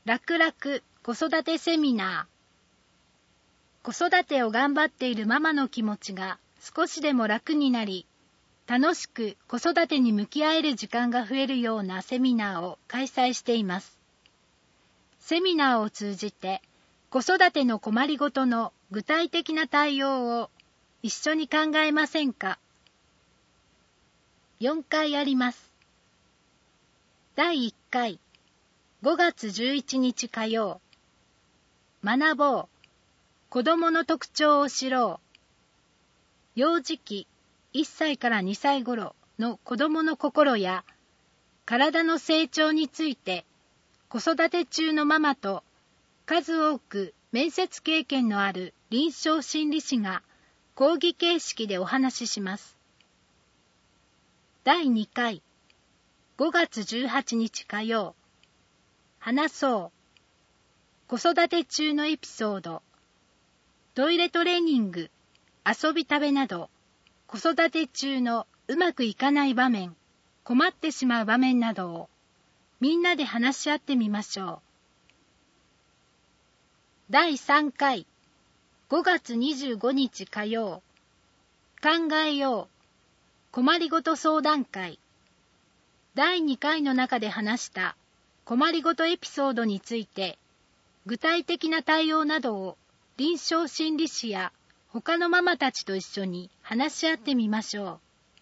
楽々子育てセミナー。子育てを頑張っているママの気持ちが少しでも楽になり、楽しく子育てに向き合える時間が増えるようなセミナーを開催しています。セミナーを通じて子育ての困りごとの具体的な対応を一緒に考えませんか。4回あります。第1回、5月11日火曜。学ぼう。子供の特徴を知ろう。幼児期1歳から2歳頃の子供の心や体の成長について、子育て中のママと数多く面接経験のある臨床心理士が講義形式でお話しします。第2回、5月18日火曜。話そう。子育て中のエピソード。トイレトレーニング、遊び食べなど、子育て中のうまくいかない場面、困ってしまう場面などをみんなで話し合ってみましょう。第3回、5月25日火曜。考えよう。困りごと相談会。第2回の中で話した困りごとエピソードについて、具体的な対応などを臨床心理士や他のママたちと一緒に話し合ってみましょう。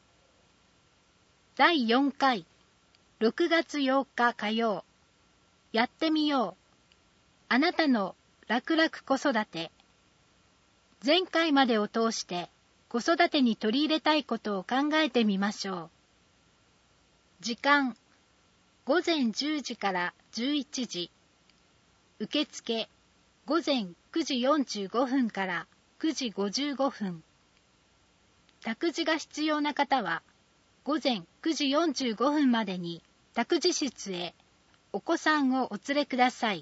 第4回、6月8日火曜。やってみよう。あなたの楽々子育て。前回までを通して子育てに取り入れたいことを考えてみましょう。時間、午前10時から11時。受付、午前9時45分から9時55分。託児が必要な方は、午前9時45分までに託児室へお子さんをお連れください。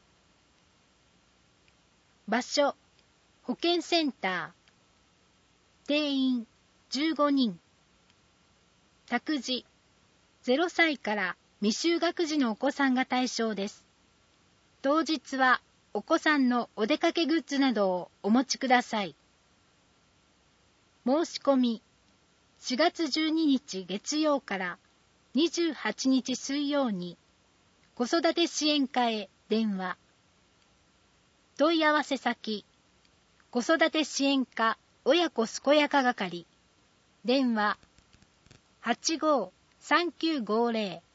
場所、保健センター。定員15人。託児、0歳から未就学児のお子さんが対象です。当日はお子さんのお出かけグッズなどをお持ちください。申し込み、4月12日月曜から28日水曜に子育て支援課へ電話。問い合わせ先、子育て支援課親子健やか係。電話、85-3950